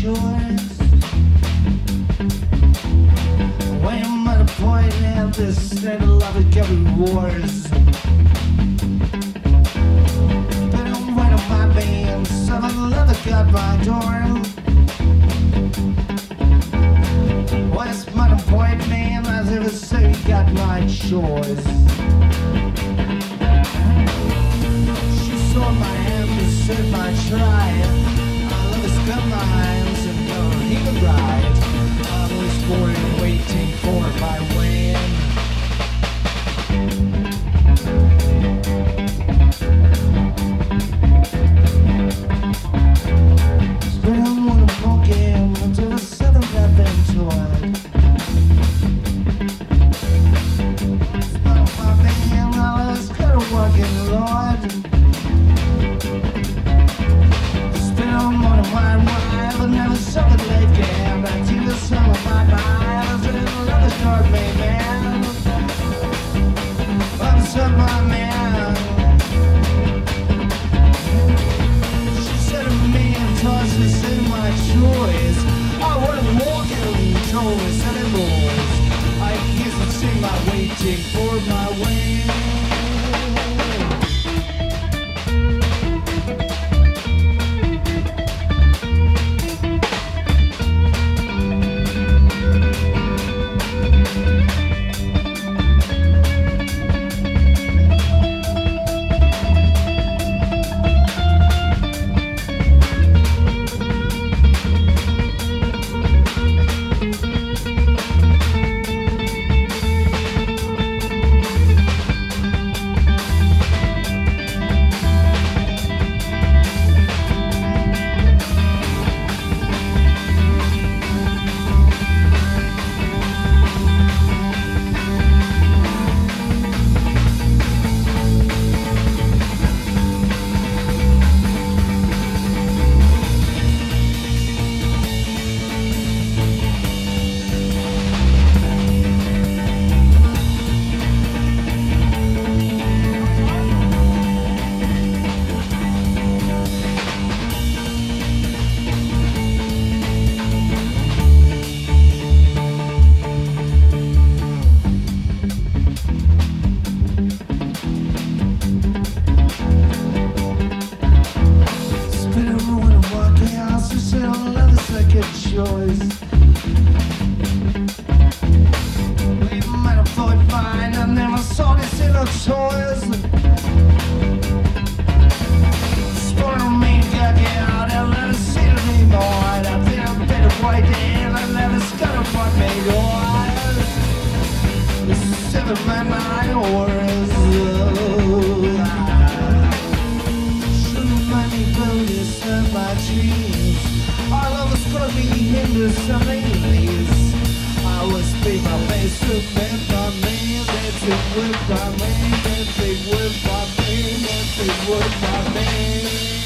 choice. When I'm at a point in this state of love and carry wars. But I'm right on my band, some of the love got my door. West Mountain Point man, as ever say, got my choice. She saw my hand and said my try. I love his gun lines and no, he could ride. I was born waiting for my win. Spend one more game until the seventh adventure. Waiting for my way. Choice. We might have thought fine, I never saw this in our toys. Spoil me, got out, and let us see it anymore. I think I'm better white and I never scuttle for me. The 7 man 9 hours. Should money bonus of my dreams. Our love was gonna be into something nice. I was paid my best to bend by me. That's it with my man. That's it with my man. That's it with my man.